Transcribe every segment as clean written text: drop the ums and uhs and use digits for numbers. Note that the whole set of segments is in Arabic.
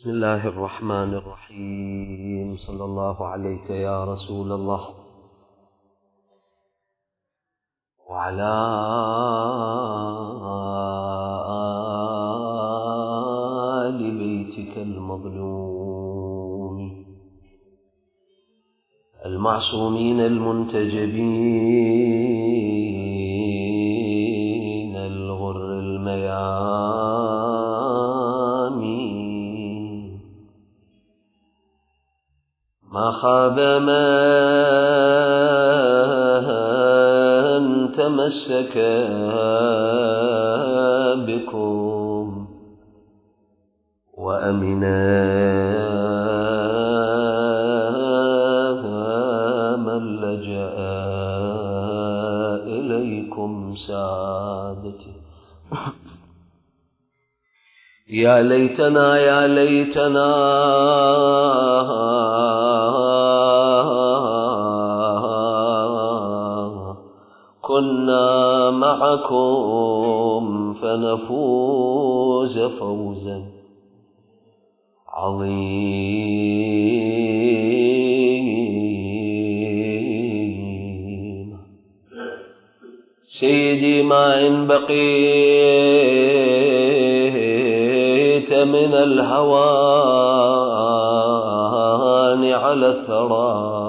بسم الله الرحمن الرحيم. صلى الله عليك يا رسول الله وعلى آل بيتك المظلوم المعصومين المنتجبين الغر الميامين. ما خاب من تمسك بكم وأمنا من لجأ إليكم سادتي. يا ليتنا يا ليتنا كنا معكم فنفوز فوزا عظيما. سيدي ما إن بقيت من الهوان على الثرى،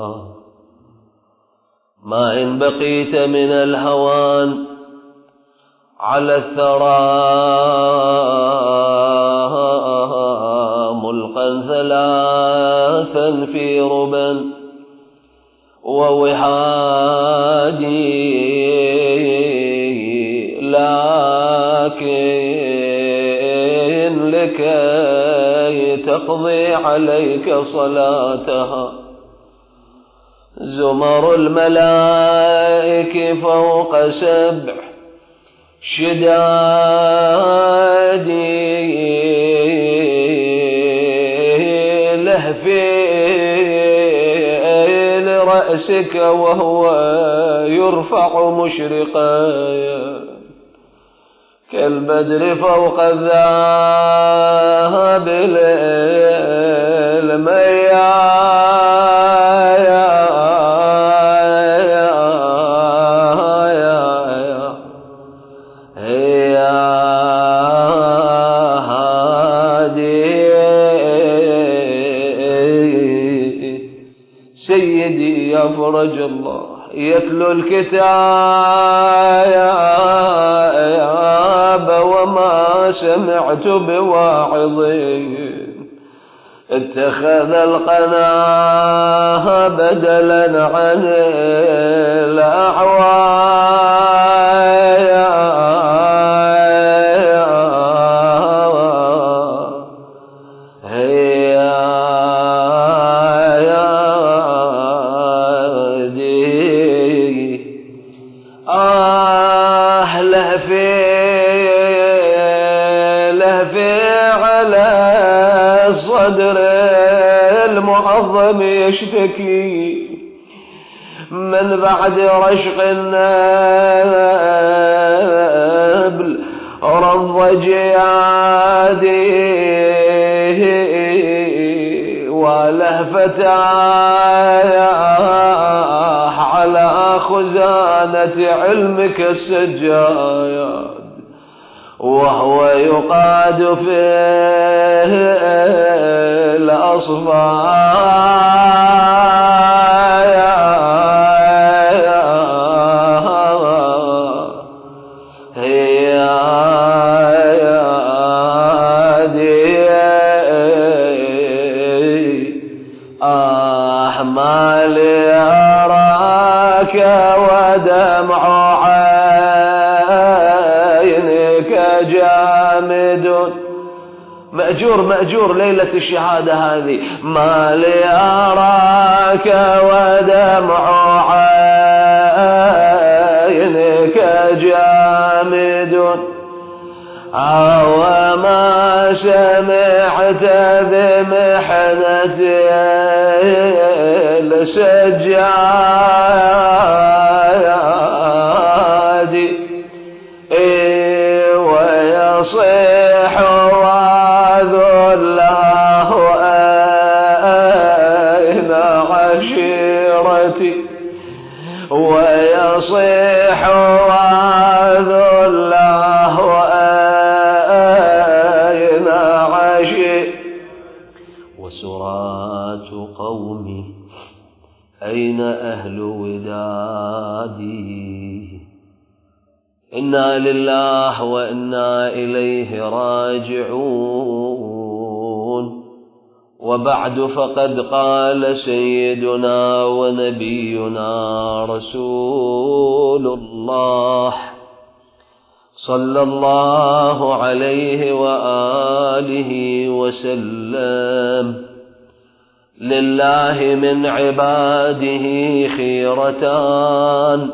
ما إن بقيت من الهوان على الثرى ملقا ثلاثا في ربا ووحادي، لكن لكي تقضي عليك صلاتها زمر الملائك فوق سبع شداد لهفي لرأسك وهو يرفع مشرقا كالبدر فوق الذهب سيدي يا فرج الله يتلو الكتاب وما سمعت بواعظ اتخذ القناة بدلا عن يشتكي من بعد رشق النبل رض جيادي ولهفة على خزانة علمك السجاد وهو يقاد في الأصفاد ما لي أراك ودمع عينك جامد مأجور ليلة الشهادة هذه. ما لي أراك ودمع عينك جامد وما سمعت بمحنة السجاد ويصيح وذله لاجئ وسرات قومي أين أهل ودادي إنا لله وإنا إليه راجعون وبعد فقد قال سيدنا ونبينا رسول الله صلى الله عليه وآله وسلم لله من عباده خيرتان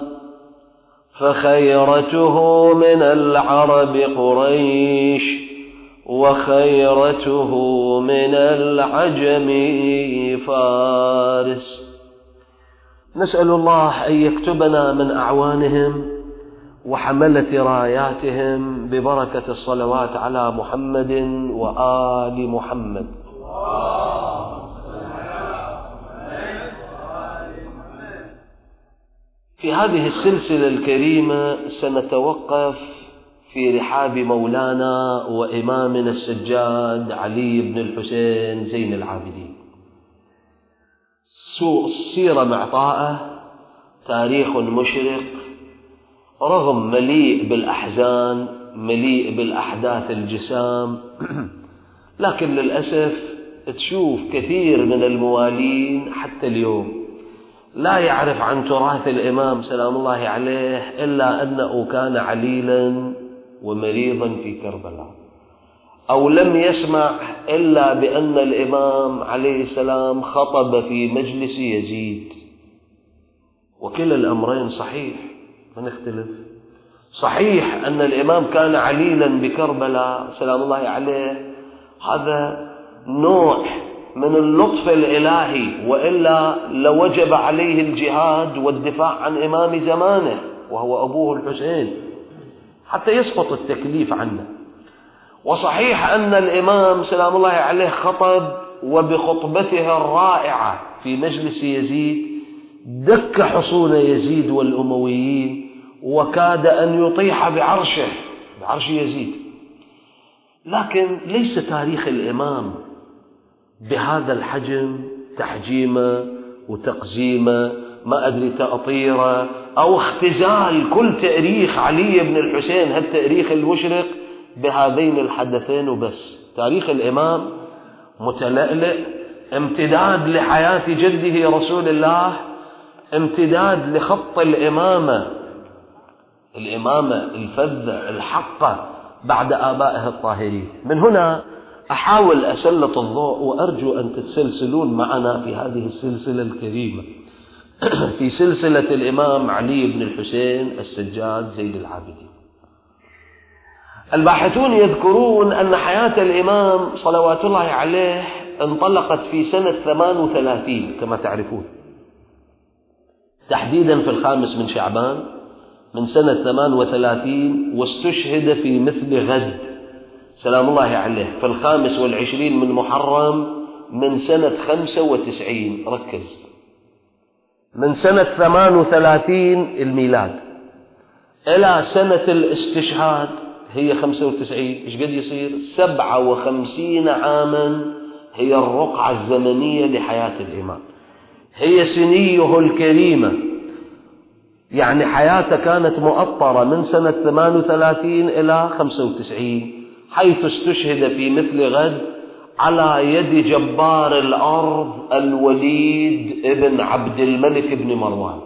فخيرته من العرب قريش وخيرته من العجم فارس. نسأل الله أن يكتبنا من أعوانهم وحملة راياتهم ببركة الصلوات على محمد وآل محمد. في هذه السلسلة الكريمة سنتوقف في رحاب مولانا وإمامنا السجاد علي بن الحسين زين العابدين. سيرة معطاءة، تاريخ مشرق، رغم مليء بالأحزان، مليء بالأحداث الجسام، لكن للأسف تشوف كثير من الموالين حتى اليوم لا يعرف عن تراث الإمام سلام الله عليه إلا أنه كان عليلا ومريضا في كربلاء، أو لم يسمع إلا بأن الإمام عليه السلام خطب في مجلس يزيد. وكلا الأمرين صحيح، ما نختلف. صحيح أن الإمام كان عليلا بكربلاء سلام الله عليه، هذا نوع من اللطف الإلهي، وإلا لوجب عليه الجهاد والدفاع عن إمام زمانه وهو أبوه الحسين حتى يسقط التكليف عنه. وصحيح أن الإمام سلام الله عليه خطب، وبخطبته الرائعة في مجلس يزيد دك حصون يزيد والأمويين وكاد أن يطيح بعرش يزيد. لكن ليس تاريخ الإمام بهذا الحجم، تحجيمه وتقزيمه، ما أدري تأطيره أو اختزال كل تاريخ علي بن الحسين هالتاريخ المشرق بهذين الحدثين وبس. تاريخ الإمام متلألئ، امتداد لحياة جده رسول الله، امتداد لخط الإمامة الفذة الحقة بعد آبائه الطاهرين. من هنا أحاول أسلط الضوء، وأرجو أن تتسلسلون معنا في هذه السلسلة الكريمة في سلسلة الإمام علي بن الحسين السجاد زين العابدين. الباحثون يذكرون أن حياة الإمام صلوات الله عليه انطلقت في سنة 38 كما تعرفون، تحديدا في 5 من شعبان من سنة 38، واستشهد في مثل غد سلام الله عليه في 25 من محرم من سنة 95. ركز، من سنة 38 الميلاد إلى سنة الاستشهاد هي 95، إيش قد يصير؟ 57 عاما هي الرقعة الزمنية لحياة الإمام، هي سنيه الكريمة. يعني حياته كانت مؤطرة من سنة 38 إلى 95، حيث استشهد في مثل غد على يد جبار الأرض الوليد ابن عبد الملك بن مروان.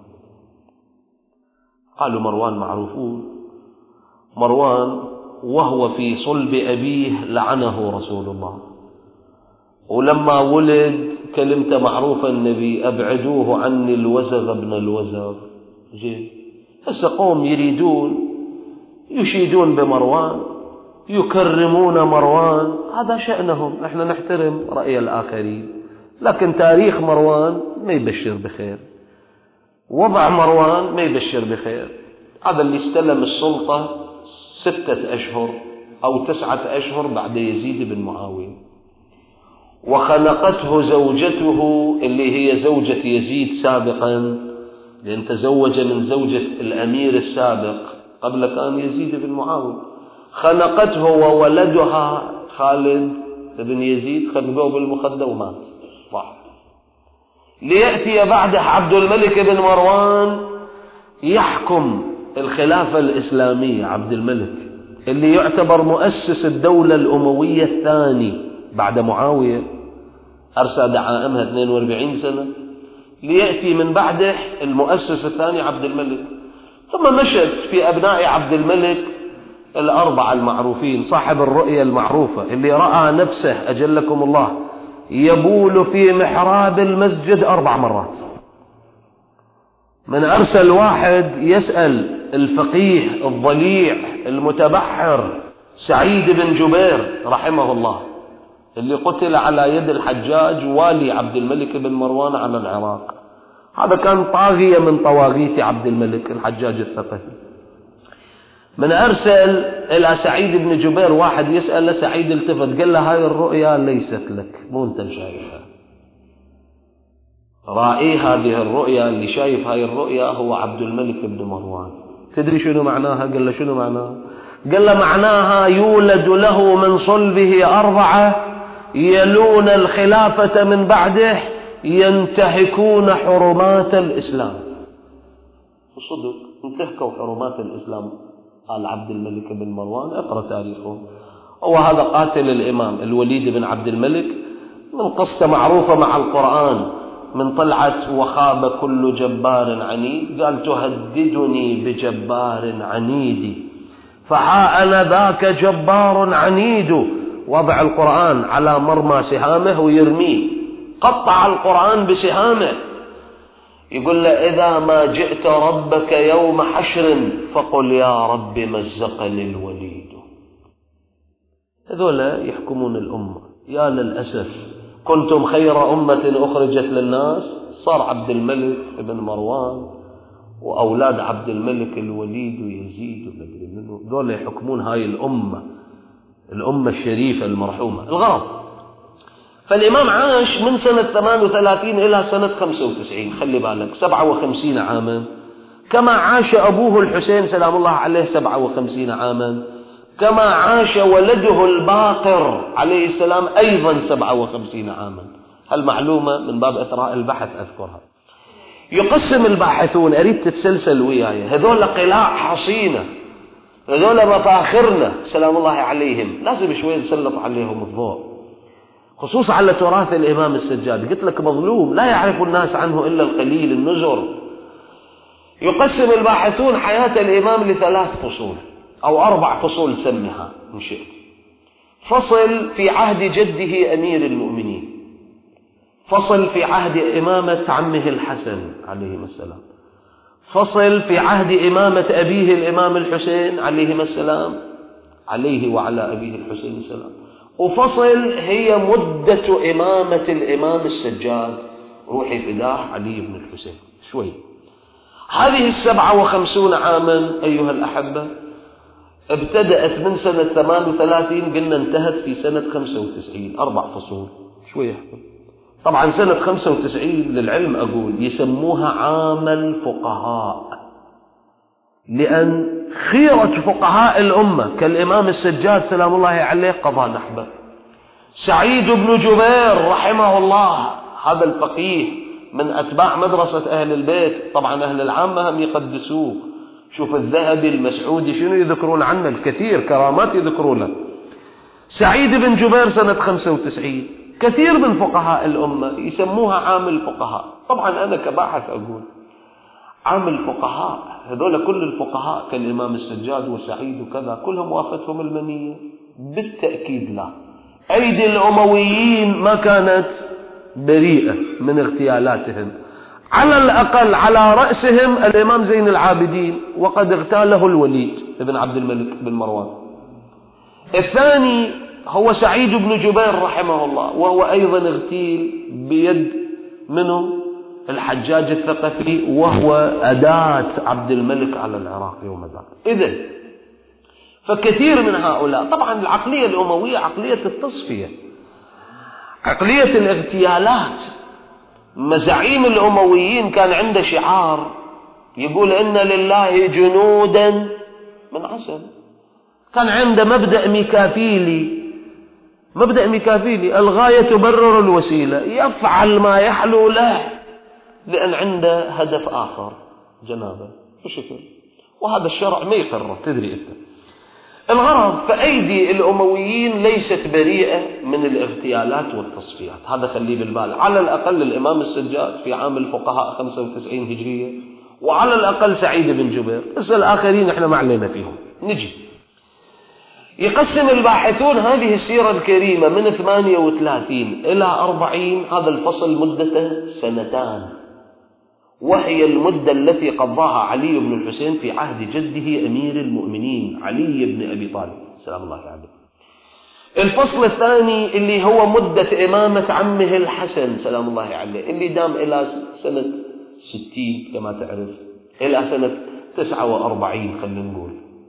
قالوا مروان معروفون، مروان وهو في صلب أبيه لعنه رسول الله، ولما ولد كلمة معروفة النبي: أبعدوه عني الوزغ ابن الوزغ. هسه قوم يريدون يشيدون بمروان، يكرمون مروان، هذا شأنهم، نحن نحترم رأي الآخرين، لكن تاريخ مروان ما يبشر بخير، وضع مروان ما يبشر بخير. هذا اللي استلم السلطة 6 أشهر أو 9 أشهر بعد يزيد بن معاوية، وخنقته زوجته اللي هي زوجة يزيد سابقا، لأن تزوج من زوجة الأمير السابق قبل كان يزيد بن معاوية، خنقته وولدها خالد بن يزيد خذوه بالمخدة ومات راح. ليأتي بعده عبد الملك بن مروان يحكم الخلافة الإسلامية. عبد الملك اللي يعتبر مؤسس الدولة الأموية الثاني بعد معاوية، أرسى دعائمها 42 سنة. ليأتي من بعده المؤسس الثاني عبد الملك. ثم مشت في أبناء عبد الملك الأربعة المعروفين، صاحب الرؤية المعروفة اللي رأى نفسه أجلكم الله يبول في محراب المسجد 4 مرات. من أرسل واحد يسأل الفقيه الضليع المتبحر سعيد بن جبير رحمه الله، اللي قتل على يد الحجاج والي عبد الملك بن مروان على العراق. هذا كان طاغية من طواغيت عبد الملك الحجاج الثقفي. من أرسل إلى سعيد بن جبير واحد يسأل سعيد، التفت قال له هاي الرؤيا ليست لك، مو أنت شايفها، رائي هذه الرؤيا، اللي شايف هاي الرؤيا هو عبد الملك بن مروان. تدري شنو معناها؟ قال له شنو معناها؟ قال له معناها يولد له من صلبه 4 يلون الخلافة من بعده ينتهكون حرمات الإسلام. وصدق انتهكوا حرمات الإسلام قال عبد الملك بن مروان، اقرأ تاريخه. هو هذا قاتل الإمام الوليد بن عبد الملك، من قصة معروفة مع القرآن، من طلعة وخاب كل جبار عنيد، قال تهددني بجبار عنيد فها أنا ذاك جبار عنيد. وضع القرآن على مرمى سهامه ويرميه، قطع القرآن بسهامه. يقول له إذا ما جئت ربك يوم حشر فقل يا رب مزقني الوليد. هذولا يحكمون الأمة. يا للأسف كنتم خير أمة أخرجت للناس، صار عبد الملك بن مروان وأولاد عبد الملك الوليد ويزيد ومدري منه، ذولا يحكمون هاي الأمة الشريفة المرحومة. الغرض فالإمام عاش من سنة 38 إلى سنة 95، خلي بالك 57 عاما، كما عاش أبوه الحسين سلام الله عليه 57 عاما، كما عاش ولده الباقر عليه السلام أيضا 57 عاما. هالمعلومة من باب إثراء البحث أذكرها. يقسم الباحثون، أريد تتسلسل وياي، هذول قلاع حصينة، هذول مفاخرنا سلام الله عليهم، لازم شوي نسلط عليهم الضوء، خصوصا على تراث الإمام السجاد. قلت لك مظلوم لا يعرف الناس عنه إلا القليل النزر. يقسم الباحثون حياة الإمام ل3 فصول أو 4 فصول سمها إن شئت. فصل في عهد جده أمير المؤمنين، فصل في عهد إمامة عمه الحسن عليه السلام، فصل في عهد إمامة أبيه الإمام الحسين عليه السلام، عليه وعلى أبيه الحسين السلام، وفصل هي مدة إمامة الإمام السجاد روحي فداه علي بن الحسين. شوي هذه 57 عاما أيها الأحبة ابتدأت من سنة 38 قلنا انتهت في سنة 95، 4 فصول. شوي طبعا سنة 95 للعلم أقول يسموها عام الفقهاء، لأن خيرة فقهاء الأمة كالإمام السجاد سلام الله عليه قضى نحبه. سعيد بن جبير رحمه الله هذا الفقيه من أتباع مدرسة أهل البيت، طبعا أهل العامة هم يقدسوه. شوف الذهبي المسعودي شنو يذكرون عنه، الكثير كرامات يذكرونه. سعيد بن جبير سنة 95. كثير من فقهاء الأمة يسموها عام الفقهاء. طبعا أنا كباحث أقول عام الفقهاء هذول كل الفقهاء كالإمام السجاد وسعيد وكذا كلهم وافتهم المنية؟ بالتأكيد لا. أيدي الأمويين ما كانت بريئة من اغتيالاتهم، على الأقل على رأسهم الإمام زين العابدين وقد اغتاله الوليد بن عبد الملك بن مروان. الثاني هو سعيد بن جبير رحمه الله، وهو أيضا اغتيل بيد منه الحجاج الثقفي، وهو أداة عبد الملك على العراق يوم ذاك. إذن فكثير من هؤلاء، طبعا العقلية الأموية عقلية التصفية، عقلية الاغتيالات. مزعيم الأمويين كان عنده شعار يقول إن لله جنودا من عسل، كان عنده مبدأ ميكافيلي مبدأ ميكافيلي، الغاية تبرر الوسيلة، يفعل ما يحلو له لأن عنده هدف آخر جنابه بشكل، وهذا الشرع ما يقرر. تدري أنت الغرض فأيدي الأمويين ليست بريئة من الاغتيالات والتصفيات، هذا خليه بالبال. على الأقل الإمام السجاد في عام الفقهاء 95 هجرية، وعلى الأقل سعيد بن جبير. الآخرين احنا ما علينا فيهم. نجي يقسم الباحثون هذه السيرة الكريمة من 38 إلى 40. هذا الفصل مدته 2 وهي المدة التي قضاها علي بن الحسين في عهد جده أمير المؤمنين علي بن أبي طالب سلام الله عليه. الفصل الثاني اللي هو مدة إمامة عمه الحسن سلام الله عليه، اللي دام إلى سنة 60 كما تعرف، إلى سنة 49 خلينا نقول.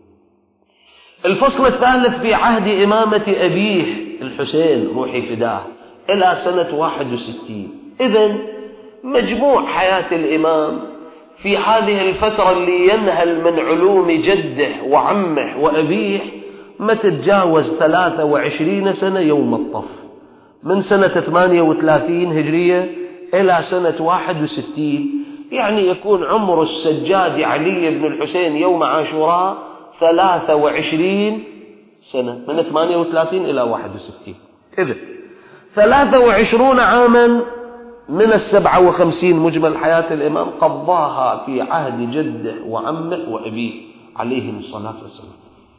الفصل الثالث في عهد إمامة أبيه الحسين روحي فداه إلى سنة 61. إذن مجموع حياة الإمام في هذه الفترة اللي ينهل من علوم جده وعمه وأبيه ما تتجاوز 23 سنة يوم الطف، من سنة 38 هجرية إلى سنة 61. يعني يكون عمر السجاد علي بن الحسين يوم عاشوراء 23 سنة، من 38 إلى 61. إذن 23 عاما من 57 مجمل حياة الإمام قضاها في عهد جده وعمه وأبيه عليهم الصلاة والسلام.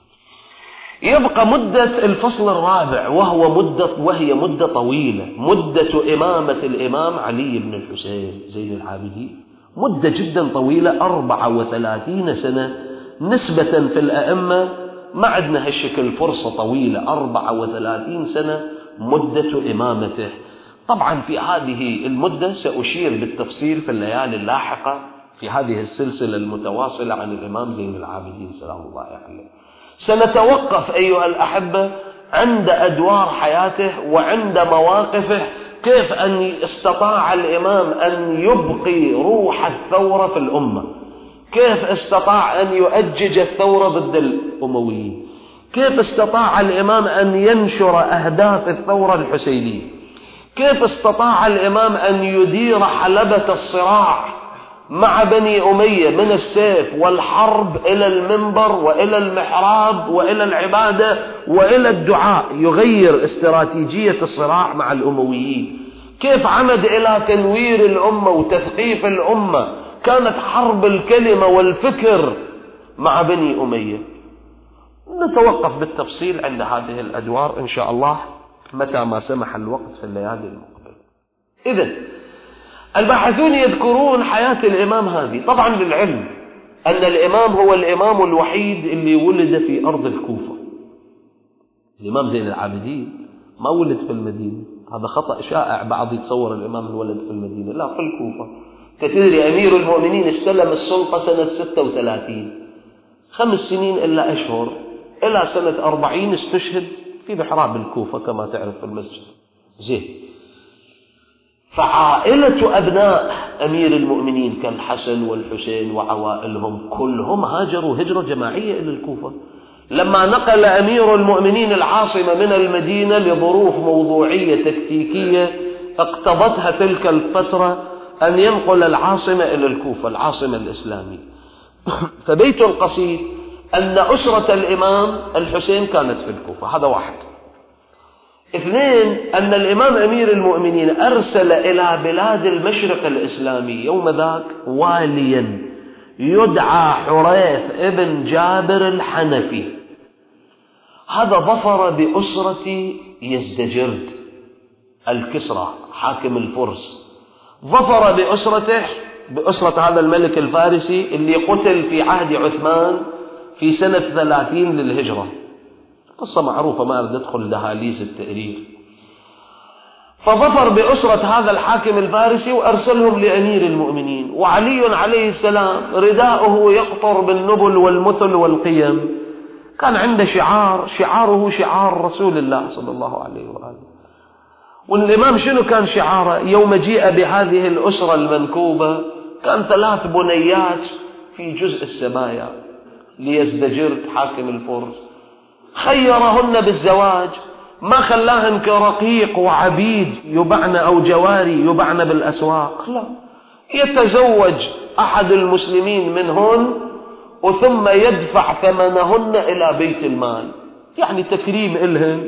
يبقى مدة الفصل الرابع وهي مدة طويلة، مدة إمامة الإمام علي بن الحسين زين العابدين، مدة جدا طويلة 34 سنة نسبة في الأئمة. ما عندنا هالشكل فرصة طويلة 34 سنة مدة إمامته. طبعا في هذه المدة سأشير بالتفصيل في الليالي اللاحقة في هذه السلسلة المتواصلة عن الإمام زين العابدين سلام الله عليه. سنتوقف أيها الأحبة عند أدوار حياته وعند مواقفه، كيف أن استطاع الإمام أن يبقي روح الثورة في الأمة، كيف استطاع أن يؤجج الثورة ضد الأمويين، كيف استطاع الإمام أن ينشر أهداف الثورة الحسينية، كيف استطاع الإمام أن يدير حلبة الصراع مع بني أمية من السيف والحرب إلى المنبر وإلى المحراب وإلى العبادة وإلى الدعاء، يغير استراتيجية الصراع مع الأمويين، كيف عمد إلى تنوير الأمة وتثقيف الأمة. كانت حرب الكلمة والفكر مع بني أمية. نتوقف بالتفصيل عند هذه الأدوار إن شاء الله متى ما سمح الوقت في الليالي المقبلة. إذن الباحثون يذكرون حياة الإمام هذه. طبعا للعلم أن الإمام هو الإمام الوحيد اللي ولد في أرض الكوفة. الإمام زين العابدين ما ولد في المدينة، هذا خطأ شائع، بعض يتصور الإمام الولد في المدينة، لا، في الكوفة. كتدري أمير المؤمنين استلم السلطة سنة 36، 5 سنين إلا أشهر، إلى سنة 40 استشهد في محراب الكوفة كما تعرف في المسجد. زين، فعائلة أبناء أمير المؤمنين كالحسن والحسين وعوائلهم كلهم هاجروا هجرة جماعية إلى الكوفة. لما نقل أمير المؤمنين العاصمة من المدينة لظروف موضوعية تكتيكية اقتضتها تلك الفترة أن ينقل العاصمة إلى الكوفة، العاصمة الإسلامية. فبيت القصيد أن أسرة الإمام الحسين كانت في الكوفة، هذا واحد. 2، أن الإمام أمير المؤمنين أرسل إلى بلاد المشرق الإسلامي يوم ذاك واليا يدعى حريث ابن جابر الحنفي. هذا ظفر بأسرة يزدجرد الكسرى حاكم الفرس، ظفر بأسرة هذا الملك الفارسي اللي قتل في عهد عثمان في سنة 30 للهجرة. قصة معروفة ما أريد أدخل دهاليز التاريخ. فظفر بأسرة هذا الحاكم الفارسي وأرسلهم لأمير المؤمنين، وعلي عليه السلام رداؤه يقطر بالنبل والمثل والقيم. كان عنده شعاره شعار رسول الله صلى الله عليه وآله. والإمام شنو كان شعاره يوم جيء بهذه الأسرة المنكوبة؟ كان 3 بنيات في جزء السبايا ليزدجرد حاكم الفرس، خيرهن بالزواج ما خلاهن كرقيق وعبيد يبعن أو جواري يبعن بالأسواق، لا، يتزوج أحد المسلمين منهن وثم يدفع ثمنهن إلى بيت المال، يعني تكريم إلهن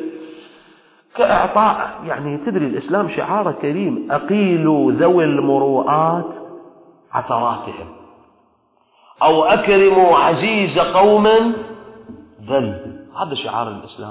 كإعطاء. يعني تدري الإسلام شعاره كريم، أقيلوا ذوي المروءات عثراتهم، أو أكرموا عزيز قوم ذل. هذا شعار الإسلام،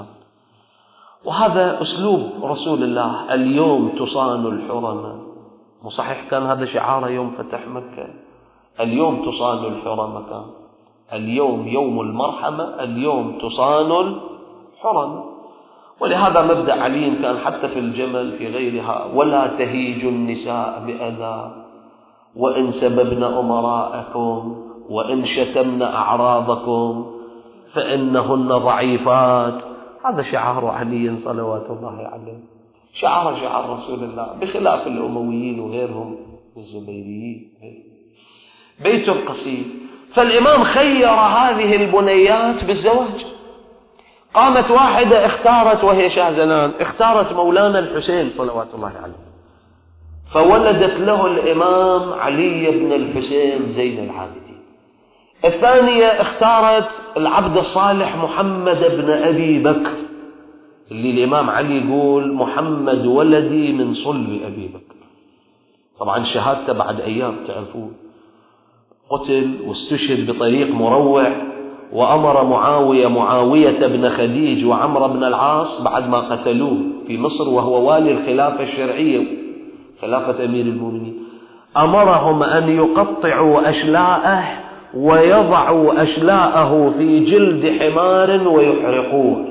وهذا أسلوب رسول الله. اليوم تصان الحرمة، وصحيح كان هذا شعاره يوم فتح مكة، اليوم تصان الحرمة، كان اليوم يوم المرحمة، اليوم تصان الحرمة. ولهذا مبدأ علي كان حتى في الجمل في غيرها: ولا تهيج النساء بأذى وإن سببن أمراءكم وإن شتمن أعراضكم فإنهن ضعيفات. هذا شعار علي صلوات الله عليه، شعار رسول الله، بخلاف الأمويين وغيرهم الزبيريين. بيت قصيد. فالإمام خير هذه البنيات بالزواج. قامت واحدة اختارت، وهي شاهزنان، اختارت مولانا الحسين صلوات الله عليه، فولدت له الإمام علي بن الحسين زين العابدين. الثانية اختارت العبد الصالح محمد بن أبي بكر، اللي الإمام علي يقول: محمد ولدي من صلب أبي بكر. طبعا شهادته بعد أيام تعرفون، قتل واستشهد بطريق مروع، وأمر معاوية بن خديج وعمر بن العاص بعد ما قتلوه في مصر وهو والي الخلافة الشرعية خلافة أمير المؤمنين، أمرهم أن يقطعوا أشلاءه ويضعوا أشلاءه في جلد حمار ويحرقوه.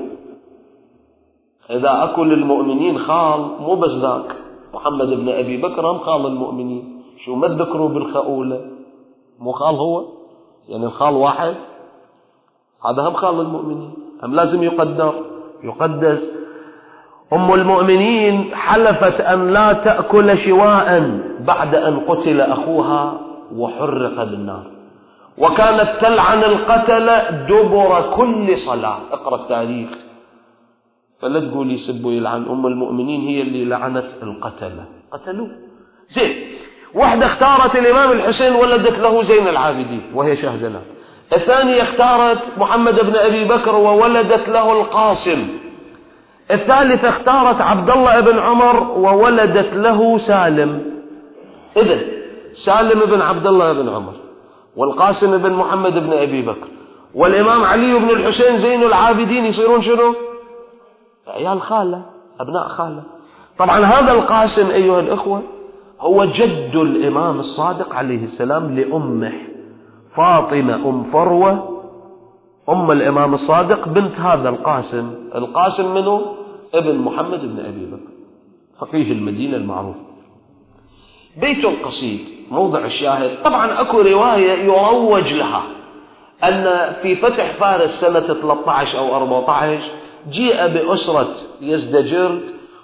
إذا أكل المؤمنين خال، مو بس ذاك، محمد بن أبي بكر هم خال المؤمنين. شو ما تذكروا بالخؤولة، مو خال هو، يعني الخال واحد، هذا هم خال المؤمنين، هم لازم يقدس. أم المؤمنين حلفت أن لا تأكل شواء بعد أن قتل أخوها وحرق بالنار، وكانت تلعن القتل دبر كل صلاة. اقرأ التاريخ، فلا تقول يسبوا يلعن. أم المؤمنين هي اللي لعنت القتلة، قتلوه. زين، واحدة اختارت الإمام الحسين ولدت له زين العابدين وهي شاهزنان. الثانية اختارت محمد بن أبي بكر وولدت له القاسم. الثالثة اختارت عبد الله بن عمر وولدت له سالم. إذن سالم بن عبد الله بن عمر، والقاسم بن محمد بن أبي بكر، والإمام علي بن الحسين زين العابدين يصيرون شنو؟ عيال خالة، أبناء خالة. طبعا هذا القاسم أيها الأخوة هو جد الإمام الصادق عليه السلام لأمه فاطمة أم فروة، أم الإمام الصادق، بنت هذا القاسم. القاسم منه ابن محمد بن أبي بكر، فقيه المدينة المعروف. بيت قصيد موضع الشاهد. طبعا أكو رواية يروج لها أن في فتح فارس سنة 13 أو 14 جيء بأسرة يزدجرد،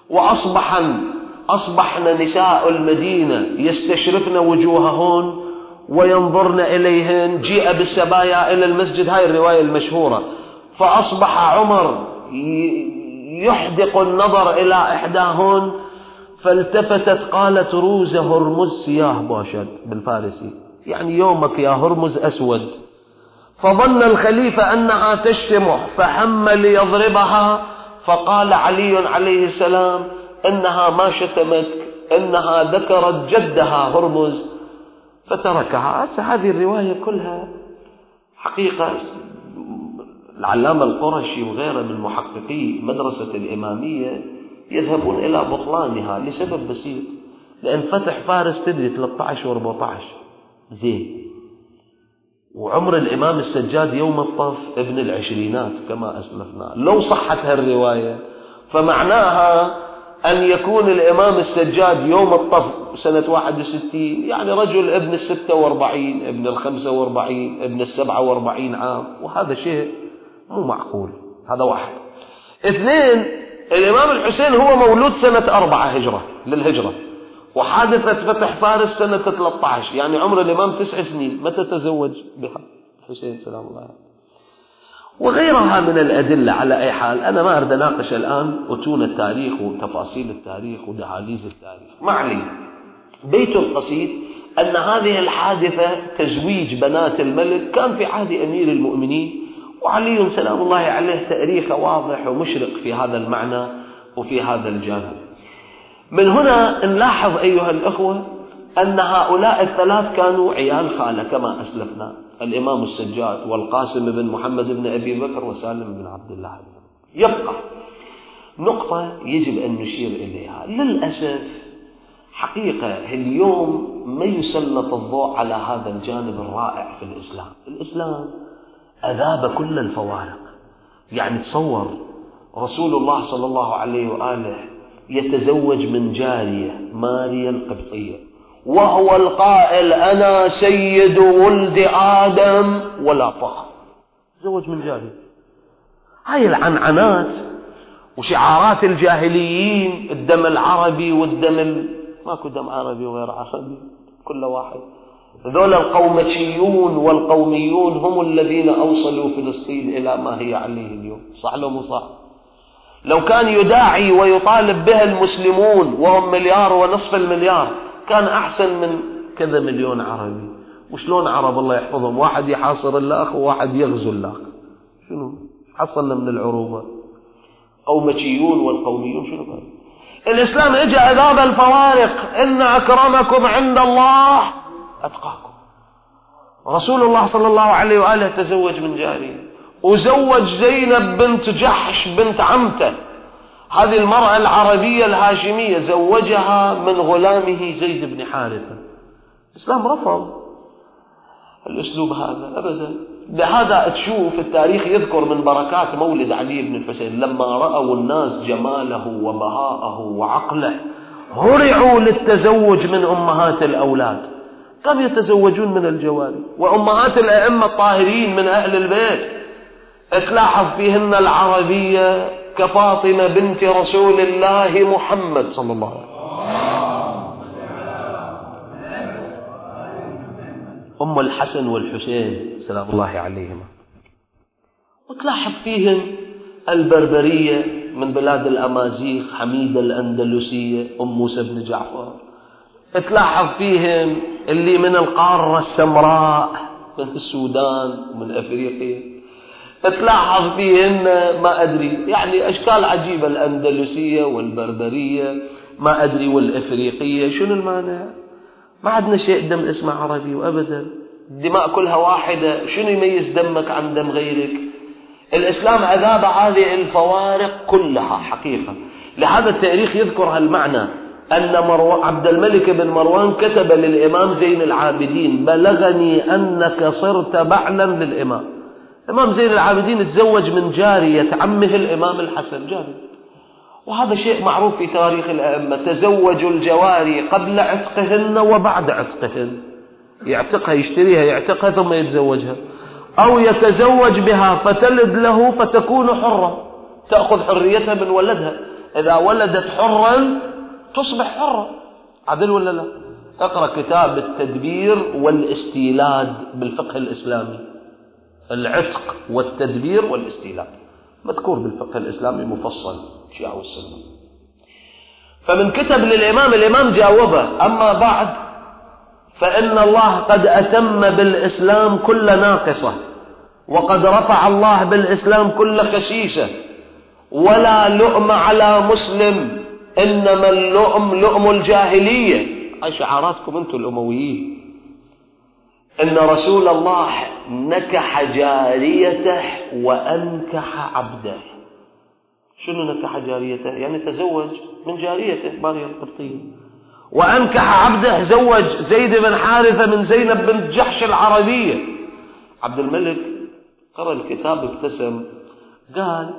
وأصبحن نساء المدينة يستشرفن وجوههن وينظرن إليهن. جيء بالسبايا إلى المسجد، هاي الرواية المشهورة. فأصبح عمر يحدق النظر إلى إحداهن، فالتفتت قالت: روز هرمز سياه باشد بالفارسي، يعني يومك يا هرمز أسود. فظن الخليفة أنها تشتمه فهم ليضربها، فقال علي عليه السلام: إنها ما شتمت، إنها ذكرت جدها هرمز، فتركها. هذه الرواية كلها حقيقة العلامة القرشي وغيره من محققي مدرسة الإمامية يذهبون إلى بطلانها لسبب بسيط، لأن فتح فارس تدري 13 و14 زين، وعمر الإمام السجاد يوم الطف ابن العشرينات كما أسلفنا. لو صحت هالرواية فمعناها أن يكون الإمام السجاد يوم الطف سنة 61، يعني رجل ابن 46 ابن 45 ابن 47 عام، وهذا شيء مو معقول. هذا واحد. اثنين، الإمام الحسين هو مولود سنة 4 هجرة للهجرة، وحادثة فتح فارس سنة 13، يعني عمر الإمام 9 سنين. متى تزوج بها الحسين سلام الله عليه؟ وغيرها من الأدلة. على أي حال أنا ما أريد أناقش الآن أتون التاريخ وتفاصيل التاريخ ودهاليز التاريخ، ما علي. بيت القصيد أن هذه الحادثة تزويج بنات الملك كان في عهد أمير المؤمنين، وعلي سلام الله عليه تاريخه واضح ومشرق في هذا المعنى وفي هذا الجانب. من هنا نلاحظ أيها الأخوة أن هؤلاء الثلاث كانوا عيال خالة كما أسلفنا، الإمام السجاد والقاسم بن محمد بن أبي بكر وسالم بن عبد الله. يبقى نقطة يجب أن نشير إليها. للأسف حقيقة اليوم ما يسلط الضوء على هذا الجانب الرائع في الإسلام. الإسلام أذاب كل الفوارق. يعني تصور رسول الله صلى الله عليه وآله يتزوج من جارية ماريا القبطية، وهو القائل أنا سيد ولد آدم ولا فخر. تزوج من جارية. هاي العنعنات وشعارات الجاهليين، الدم العربي والدم ماكو دم عربي وغير عربي، كل واحد. ذول القومشيون والقوميون هم الذين أوصلوا فلسطين إلى ما هي عليه اليوم. صح لو مو صح؟ لو كان يداعي ويطالب بها المسلمون وهم 1.5 مليار كان أحسن من كذا مليون عربي. وشلون عرب الله يحفظهم؟ واحد يحاصر الآخ وواحد يغزو الآخ. شنو حصلنا من العروبة؟ قومشيون والقوميون شنو قال؟ الإسلام اجى أذاب الفوارق. إن أكرمكم عند الله أتقاكم. رسول الله صلى الله عليه وآله تزوج من جارية، وزوج زينب بنت جحش بنت عمته، هذه المرأة العربية الهاشمية، زوجها من غلامه زيد بن حارثة. الإسلام رفض الأسلوب هذا أبدا. لهذا تشوف التاريخ يذكر من بركات مولد علي بن الحسين لما رأوا الناس جماله وبهاءه وعقله هرعوا للتزوج من أمهات الأولاد. كانوا يتزوجون من الجواري، وأمهات الأئمة الطاهرين من أهل البيت تلاحظ فيهن العربية كفاطمة بنت رسول الله محمد صلى الله عليه وسلم، أم الحسن والحسين سلام الله عليهما. وتلاحظ فيهم البربرية من بلاد الأمازيغ، حميدة الأندلسية، أم موسى بن جعفر. تلاحظ فيهم اللي من القارة السمراء من السودان ومن أفريقيا. تلاحظ فيهن ما أدري يعني أشكال عجيبة، الأندلسية والبربرية ما أدري والأفريقية. شنو المانع؟ ما عندنا شيء دم اسمه عربي وأبدا، الدماء كلها واحدة. شنو يميز دمك عن دم غيرك؟ الإسلام أذاب هذه الفوارق كلها حقيقة. لهذا التاريخ يذكر هالمعنى أن عبد الملك بن مروان كتب للإمام زين العابدين بلغني أنك صرت بعلا للإمام. الإمام زين العابدين تزوج من جارية عمه الإمام الحسن، جاري. وهذا شيء معروف في تاريخ الأئمة، تزوجوا الجواري قبل عتقهن وبعد عتقهن. يعتقها، يشتريها، يعتقها ثم يتزوجها، أو يتزوج بها فتلد له فتكون حرة، تأخذ حريتها من ولدها. إذا ولدت حرا تصبح حرة. عدل ولا لا؟ اقرأ كتاب التدبير والاستيلاد بالفقه الإسلامي، العتق والتدبير والاستيلاد مذكور بالفقه الإسلامي مفصل شيعة والسنة. فمن كتب للإمام، الإمام جاوبه: أما بعد فإن الله قد أتم بالإسلام كل ناقصة، وقد رفع الله بالإسلام كل خسيسة، ولا لؤم على مسلم، إنما اللؤم لؤم الجاهلية. هاي شعاراتكم أنتم الأمويين. إن رسول الله نكح جاريته وأنكح عبده. شنو نكح جاريته؟ يعني تزوج من جاريته ماريا القبطية. وأنكح عبده، زوج زيد بن حارثة من زينب بنت جحش العربية. عبد الملك قرأ الكتاب ابتسم، قال: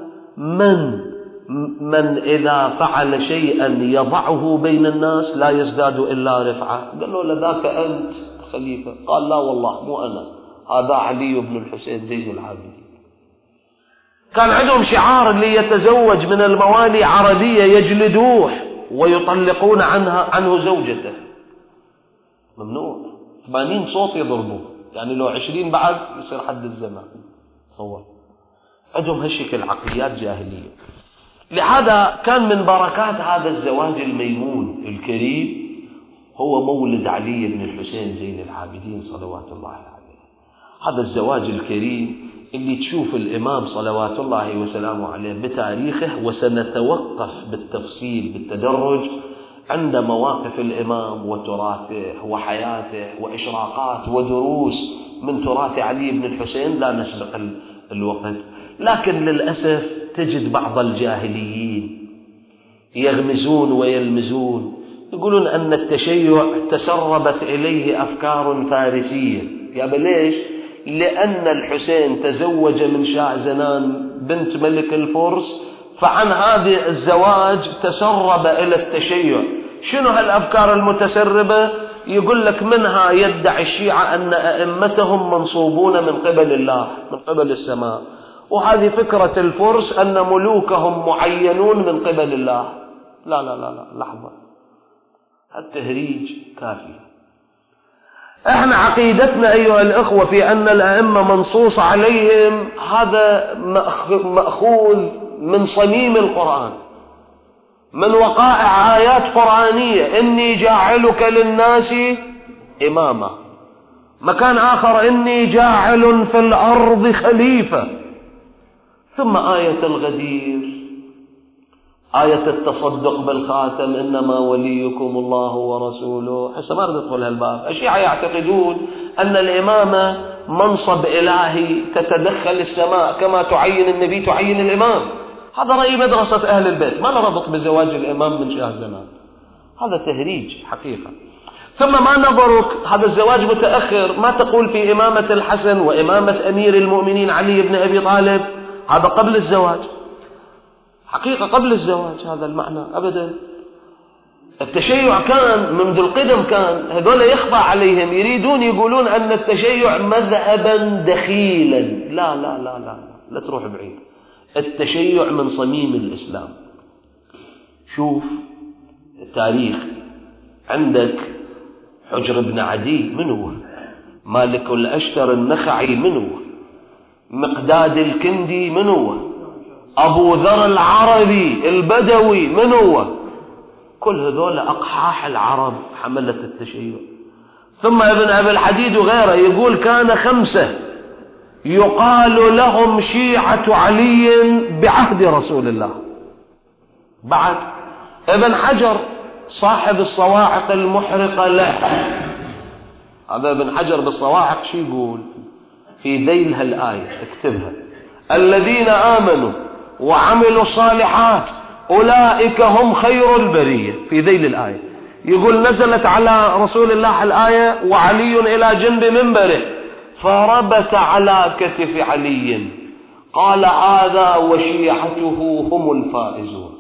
من إذا فعل شيئا يضعه بين الناس لا يزداد إلا رفعة. قال له: لذاك أنت خليفة؟ قال: لا والله مو أنا، هذا علي بن الحسين زين العابدين. كان عندهم شعار: اللي يتزوج من الموالي عربية يجلدوه ويطلقون عنه زوجته. ممنوع. 80 صوت يضربوه، يعني لو 20 بعد يصير حد الزمان. تصور عندهم هالشكل عقليات جاهلية. لهذا كان من بركات هذا الزواج الميمون الكريم هو مولد علي بن الحسين زين العابدين صلوات الله عليه. هذا الزواج الكريم اللي تشوف الإمام صلوات الله وسلامه عليه بتاريخه، وسنتوقف بالتفصيل بالتدرج عند مواقف الإمام وتراثه وحياته وإشراقات ودروس من تراث علي بن الحسين، لا نسبق الوقت. لكن للأسف تجد بعض الجاهليين يغمزون ويلمزون، يقولون أن التشيع تسربت إليه أفكار فارسية. يا ليش؟ لأن الحسين تزوج من شاه زنان بنت ملك الفرس، فعن هذا الزواج تسرب إلى التشيع. شنو هالأفكار المتسربة؟ يقول لك منها يدعي الشيعة أن أئمتهم منصوبون من قبل الله، من قبل السماء، وهذه فكرة الفرس أن ملوكهم معينون من قبل الله. لا لا لا لا، لحظة، التهريج كافي. احنا عقيدتنا أيها الأخوة في أن الأئمة منصوص عليهم، هذا مأخوذ من صميم القرآن، من وقائع آيات قرآنية. إني جاعلك للناس إماما. مكان آخر إني جاعل في الأرض خليفة. ثم آية الغدير، آية التصدق بالخاتم، إنما وليكم الله ورسوله. حسنا ما ندخل هالباب. الشيعة يعتقدون أن الإمامة منصب إلهي، تتدخل السماء كما تعين النبي تعين الإمام. هذا رأي مدرسة أهل البيت، ما نربط بزواج الإمام من شاه زمان، هذا تهريج حقيقة. ثم ما نظرك هذا الزواج متأخر، ما تقول في إمامة الحسن وإمامة أمير المؤمنين علي بن أبي طالب، هذا قبل الزواج، حقيقة قبل الزواج هذا المعنى أبدا. التشيع كان منذ القدم، كان هذول يخفى عليهم، يريدون يقولون أن التشيع مذهبا دخيلا. لا لا لا لا لا تروح بعيد، التشيع من صميم الإسلام. شوف التاريخ، عندك حجر بن عدي من هو؟ مالك الأشتر النخعي من هو؟ مقداد الكندي من هو؟ أبو ذر العربي البدوي من هو؟ كل هذول أقحاح العرب حملة التشيع. ثم ابن أبي الحديد وغيره يقول كان 5 يقال لهم شيعة علي بعهد رسول الله. بعد ابن حجر صاحب الصواعق المحرقة له، هذا ابن حجر بالصواعق شي يقول في ذيل هالآية، اكتبها: الذين آمنوا وعملوا الصالحات أولئك هم خير البرية. في ذيل الآية يقول نزلت على رسول الله الآية وعلي إلى جنب منبره فربت على كتف علي قال هذا وشيعته هم الفائزون.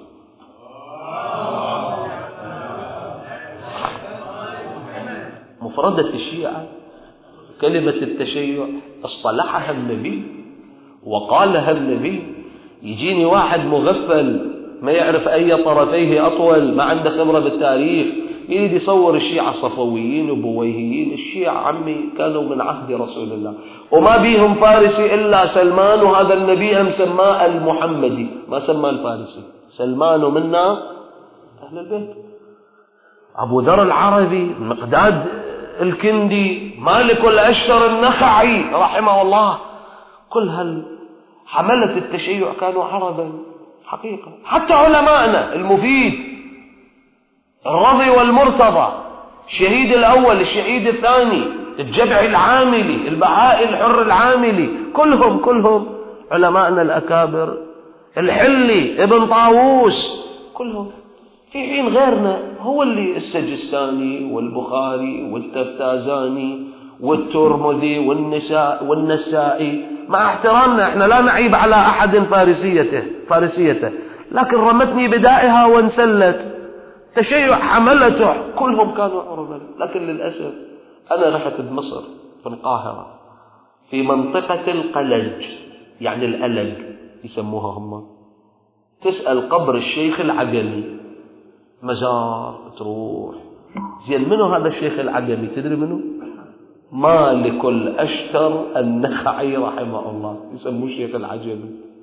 مفردة الشيعة كلمة التشيع اصطلحها النبي وقالها النبي. يجيني واحد مغفل ما يعرف أي طرفيه أطول، ما عنده خبرة بالتاريخ، يريد يصور الشيعة الصفويين وبويهيين. الشيعة عمي كانوا من عهد رسول الله، وما بيهم فارسي إلا سلمان، وهذا النبي هم سماه المحمدي، ما سماه الفارسي. سلمان منا أهل البيت. أبو ذر العربي، مقداد الكندي، مالك الأشتر النخعي رحمه الله، كل حملة التشيع كانوا عربا حقيقة. حتى علماءنا المفيد، الرضي والمرتضى، الشهيد الأول الشهيد الثاني، الجبعي العاملي، البهائي الحر العاملي، كلهم علماءنا الأكابر، الحلي ابن طاووس، كلهم. في حين غيرنا هو اللي السجستاني والبخاري والتفتازاني والترمذي والنسائي. مع احترامنا احنا لا نعيب على أحد فارسيته، لكن رمتني بدائها وانسلت. تشيع حملته كلهم كانوا عربا. لكن للأسف أنا رحت بمصر في القاهرة في منطقة القلج، يعني الألج يسموها هم، تسأل قبر الشيخ العجمي، مزار تروح زين. منو هذا الشيخ العجمي؟ تدري منو؟ مالك الأشتر النخعي رحمه الله، يسموه الشيخ العجمي.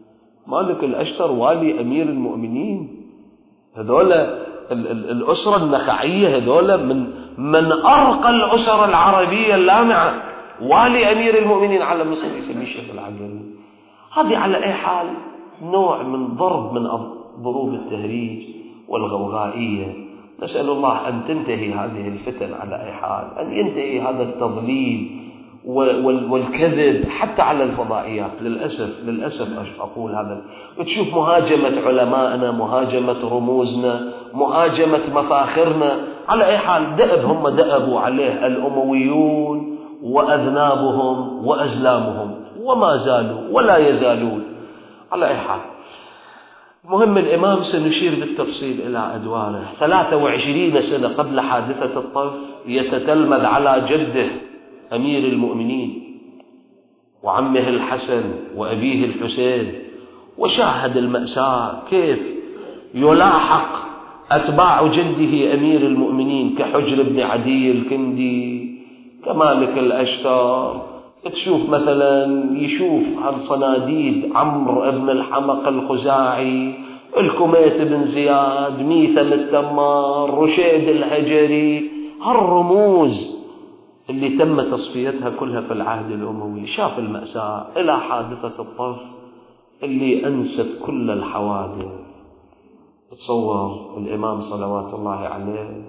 مالك الأشتر والي أمير المؤمنين، هذول الأسرة النخعية، هذول من أرقى الأسر العربية اللامعة، والي أمير المؤمنين على مصر يسميه الشيخ العقيلي. هذه على أي حال نوع من ضرب من ضروب التهريج والغوغائية. نسأل الله أن تنتهي هذه الفتن على أي حال، أن ينتهي هذا التضليل والكذب حتى على الفضائيات. للأسف أقول هذا، وتشوف مهاجمة علمائنا، مهاجمة رموزنا، مهاجمة مفاخرنا. على أي حال هم دأبوا عليه الأمويون وأذنابهم وأزلامهم، وما زالوا ولا يزالون. على أي حال مهم الإمام سنشير بالتفصيل إلى أدواره. 23 سنة قبل حادثة الطف يتتلمذ على جده أمير المؤمنين وعمه الحسن وأبيه الحسين، وشاهد المأساة كيف يلاحق أتباع جده أمير المؤمنين كحجر بن عدي الكندي، كمالك الأشتر. تشوف مثلا يشوف عن صناديد عمرو بن الحمق الخزاعي، الكميت بن زياد، ميثم التمار، رشيد الهجري، هالرموز اللي تم تصفيتها كلها في العهد الأموي. شاف المأساة إلى حادثة الطف اللي أنست كل الحوادث. تصور الإمام صلوات الله عليه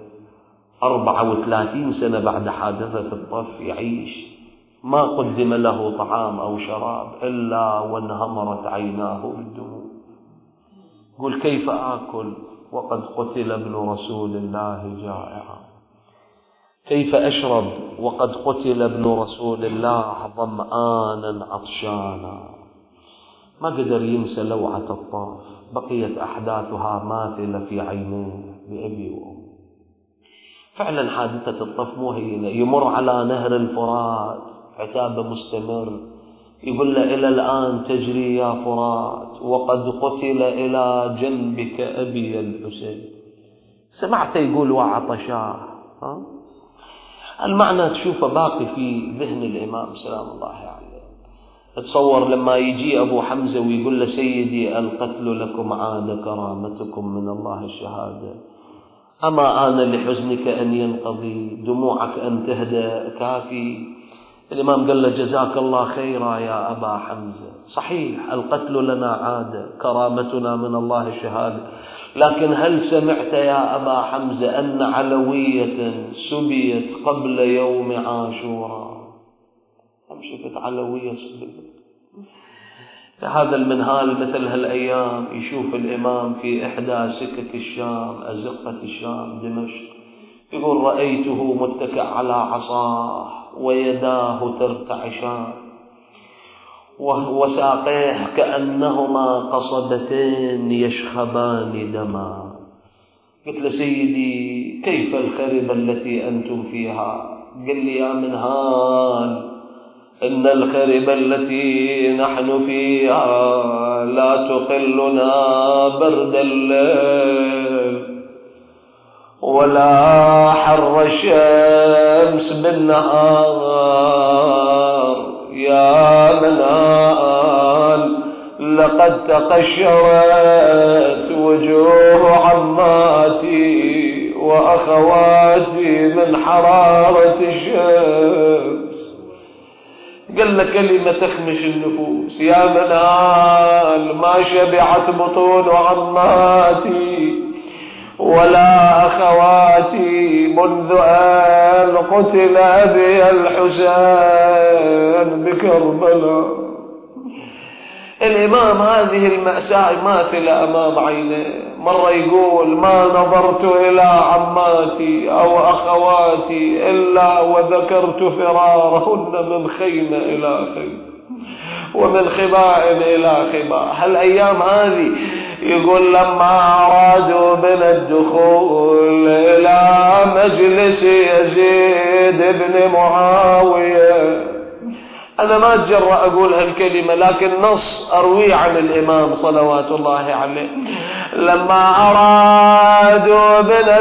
34 سنة بعد حادثة الطف يعيش، ما قدم له طعام أو شراب إلا وانهمرت عيناه بالدموع. قل كيف آكل وقد قتل ابن رسول الله جائعا، كيف أشرب وقد قتل ابن رسول الله ظمآنا عطشانا. ما قدر ينسى لوعة الطاف، بقيت أحداثها ماثلة في عينيه بأبي وأمي. فعلا حادثة الطف مو هينة. يمر على نهر الفرات، عتابه مستمر، يقول له إلى الآن تجري يا فرات وقد قتل إلى جنبك أبي الحسين. سمعت يقول وعطشاه. المعنى تشوفه باقي في ذهن الإمام سلام الله عليه. تصور لما يجي أبو حمزة ويقول له سيدي القتل لكم عاد كرامتكم من الله الشهادة، أما آن لحزنك أن ينقضي دموعك أن تهدى كافي. الإمام قال له جزاك الله خيرا يا أبا حمزة، صحيح القتل لنا عادة، كرامتنا من الله الشهادة، لكن هل سمعت يا أبا حمزة أن علوية سبيت قبل يوم عاشوراء؟ هم شفت علوية سبيت؟ في هذا المنهال مثل هالأيام يشوف الإمام في إحدى سكك الشام، أزقة الشام دمشق، يقول رأيته متكئ على عصاه ويداه ترتعشان وساقيه كأنهما قصبتين يشخبان دما. قلت له سيدي كيف الخربة التي أنتم فيها؟ قال لي يا منهال إن الخربة التي نحن فيها لا تقلنا برد الليل ولا حر الشمس بالنهار. يا منال لقد تقشرت وجوه عماتي وأخواتي من حرارة الشمس. قال لك كلمة تخمش النفوس. يا منال ما شبعت بطون عماتي ولا أخواتي منذ أن قتل أبي الحسين بكربلاء. الإمام هذه المأساة ماثلة أمام عينيه. مرة يقول ما نظرت إلى عماتي أو أخواتي إلا وذكرت فرارهن من خيمة إلى خيمة ومن خباء إلى خباء. هالأيام هذه يقول لما أرادوا بنا الدخول إلى مجلس يزيد بن معاوية، أنا ما أتجرأ أقول هالكلمة لكن نص أروي عن الإمام صلوات الله عليه. لما أرادوا بنا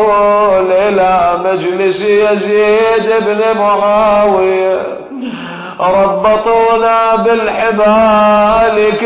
الدخول إلى مجلس يزيد بن معاوية ربطونا بالحبال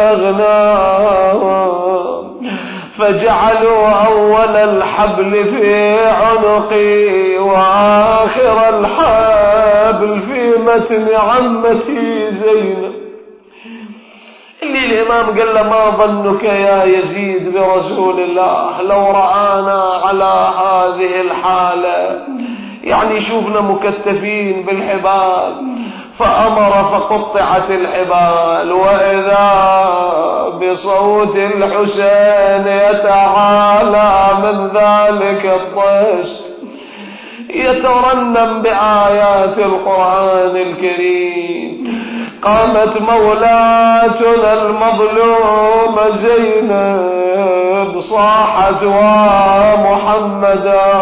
كالأغنام فجعلوا أول الحبل في عنقي وآخر الحبل في متن عمتي زينب. اللي الإمام قال له ما ظنك يا يزيد برسول الله لو رآنا على هذه الحالة، يعني شوفنا مكتفين بالحبال، فأمر فقطعت الحبال، وإذا بصوت الحسين يتعالى من ذلك الطشت يترنم بآيات القرآن الكريم. قامت مولاتنا المظلومة زينب صاحت ومحمدا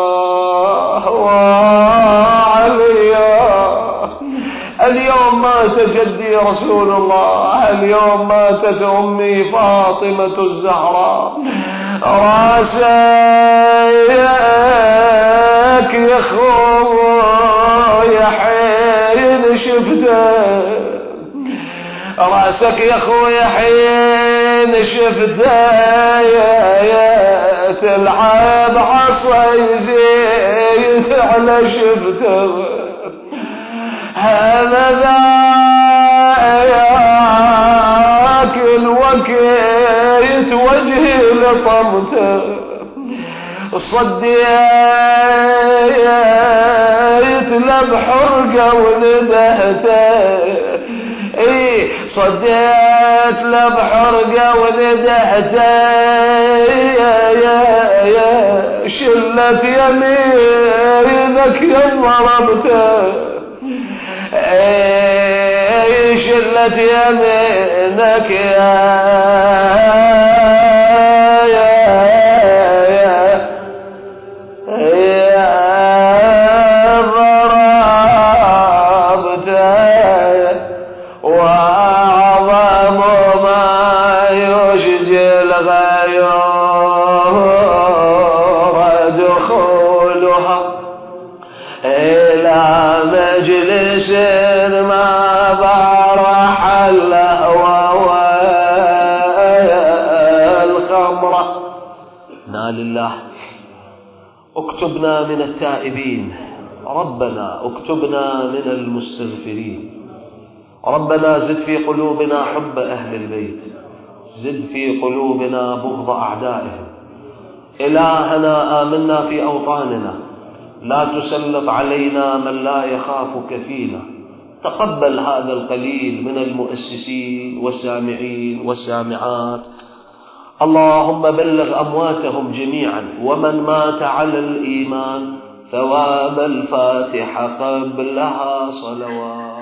وعليا اليوم مات جدي رسول الله، اليوم ماتت أمي فاطمة الزهراء، راسك يا خويا حين شفته، راسك يا خويا حين شفته تلعب عصا يزيد على شفته، هذا ذاك الوقت وجهي لطمته، صديت لبحرقه وندهته، صديت لبحرقه وندهته، شلت يمينك يما ضربته، شلت يمينك وأعظم ما يشجي الغيور دخولها إلى مجلس ما برح اللهوى والخمرة. إنا لله. اكتبنا من التائبين، ربنا اكتبنا من المستغفرين، ربنا زد في قلوبنا حب أهل البيت، زد في قلوبنا بغض أعدائهم. إلهنا آمنا في أوطاننا، لا تسلط علينا من لا يخافك فينا. تقبل هذا القليل من المؤسسين والسامعين والسامعات، اللهم بلغ أمواتهم جميعا، ومن مات على الإيمان ثواب الفاتحة قبلها صلوات.